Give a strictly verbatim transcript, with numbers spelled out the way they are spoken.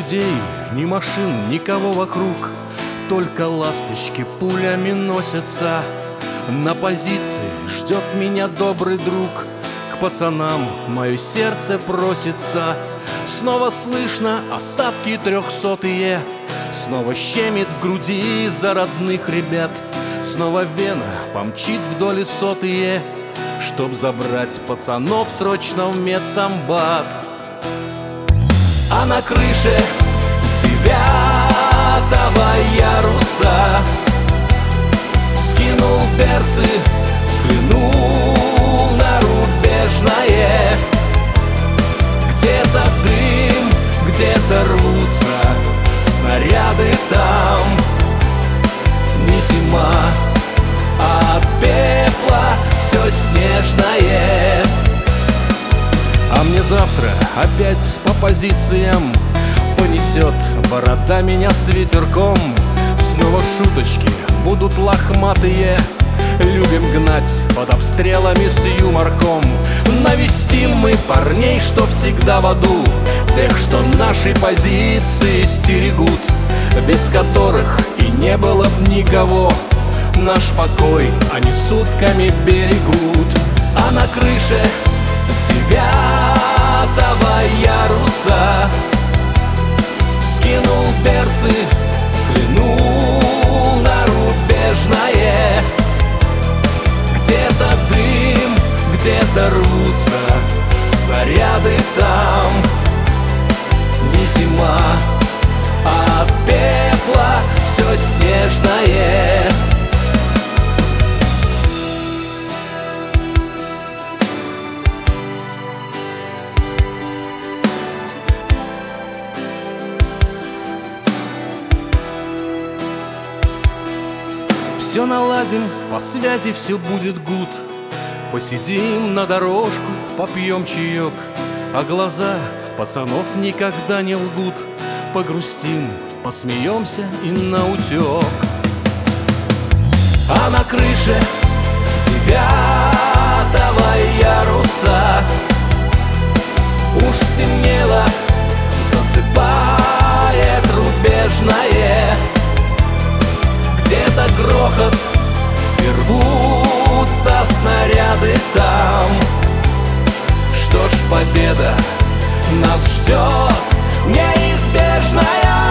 людей, ни машин, никого вокруг. Только ласточки пулями носятся. На позиции ждет меня добрый друг. К пацанам мое сердце просится. Снова слышно осадки трехсотые. Снова щемит в груди за родных ребят. Снова вена помчит вдоль сотые, чтоб забрать пацанов срочно в медсамбат. А на крыше девятого яруса скинул берцы, взглянул на рубежное. Где-то дым, где-то рвутся снаряды там. Не зима, а от пепла все снежное. А мне завтра опять по позициям понесет борода меня с ветерком. Снова шуточки будут лохматые. Любим гнать под обстрелами с юморком. Навестим мы парней, что всегда в аду, тех, что наши позиции стерегут, без которых и не было б никого. Наш покой они сутками берегут. А на крыше девятого яруса скинул берцы, взглянул на рубежное. Где-то дым, где-то рвутся снаряды там. Не зима, а от пепла все снежное. Все наладим, по связи все будет гуд. Посидим на дорожку, попьем чаек, а глаза пацанов никогда не лгут. Погрустим, посмеемся и наутек. А на крыше девятого яруса уж стемнело, засыпает рубежное. Где-то грохот и рвутся снаряды там. Что ж, победа нас ждет неизбежная.